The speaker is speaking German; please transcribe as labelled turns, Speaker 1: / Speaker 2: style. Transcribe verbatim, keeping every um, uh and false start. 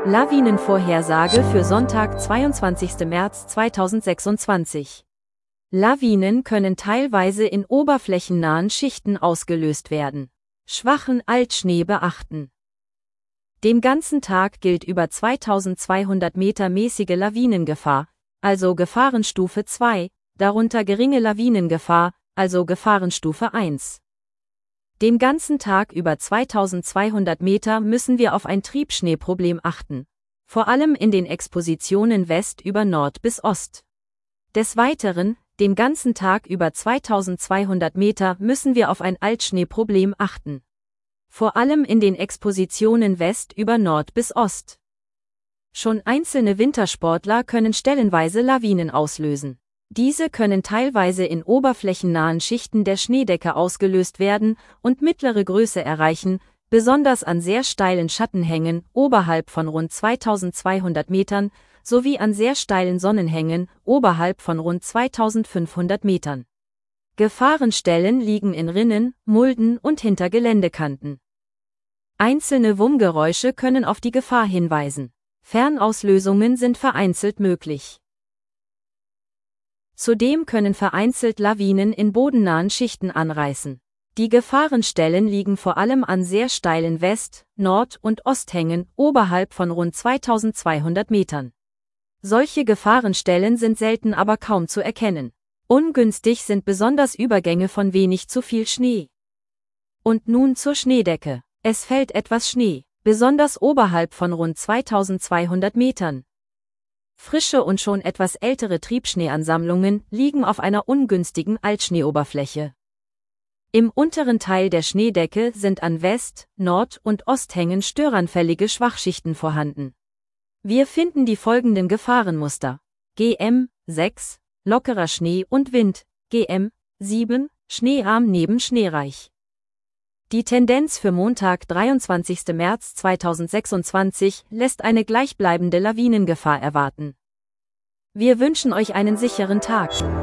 Speaker 1: Lawinenvorhersage für Sonntag, zweiundzwanzigsten März zweitausendsechsundzwanzig. Lawinen können teilweise in oberflächennahen Schichten ausgelöst werden. Schwachen Altschnee beachten. Den ganzen Tag gilt über zweitausendzweihundert Meter mäßige Lawinengefahr, also Gefahrenstufe zwei, darunter geringe Lawinengefahr, also Gefahrenstufe eins. Den ganzen Tag über zweitausendzweihundert Meter müssen wir auf ein Triebschneeproblem achten, vor allem in den Expositionen West über Nord bis Ost. Des Weiteren, den ganzen Tag über zweitausendzweihundert Meter müssen wir auf ein Altschneeproblem achten. Vor allem in den Expositionen West über Nord bis Ost. Schon einzelne Wintersportler können stellenweise Lawinen auslösen. Diese können teilweise in oberflächennahen Schichten der Schneedecke ausgelöst werden und mittlere Größe erreichen, besonders an sehr steilen Schattenhängen oberhalb von rund zweitausendzweihundert Metern sowie an sehr steilen Sonnenhängen oberhalb von rund zweitausendfünfhundert Metern. Gefahrenstellen liegen in Rinnen, Mulden und hinter Geländekanten. Einzelne Wummgeräusche können auf die Gefahr hinweisen. Fernauslösungen sind vereinzelt möglich. Zudem können vereinzelt Lawinen in bodennahen Schichten anreißen. Die Gefahrenstellen liegen vor allem an sehr steilen West-, Nord- und Osthängen oberhalb von rund zweitausendzweihundert Metern. Solche Gefahrenstellen sind selten aber kaum zu erkennen. Ungünstig sind besonders Übergänge von wenig zu viel Schnee. Und nun zur Schneedecke. Es fällt etwas Schnee, besonders oberhalb von rund zweitausendzweihundert Metern. Frische und schon etwas ältere Triebschneeansammlungen liegen auf einer ungünstigen Altschneeoberfläche. Im unteren Teil der Schneedecke sind an West-, Nord- und Osthängen störanfällige Schwachschichten vorhanden. Wir finden die folgenden Gefahrenmuster: G M sechs, lockerer Schnee und Wind, G M sieben, schneearm neben schneereich. Die Tendenz für Montag, dreiundzwanzigsten März zweitausendsechsundzwanzig, lässt eine gleichbleibende Lawinengefahr erwarten. Wir wünschen euch einen sicheren Tag.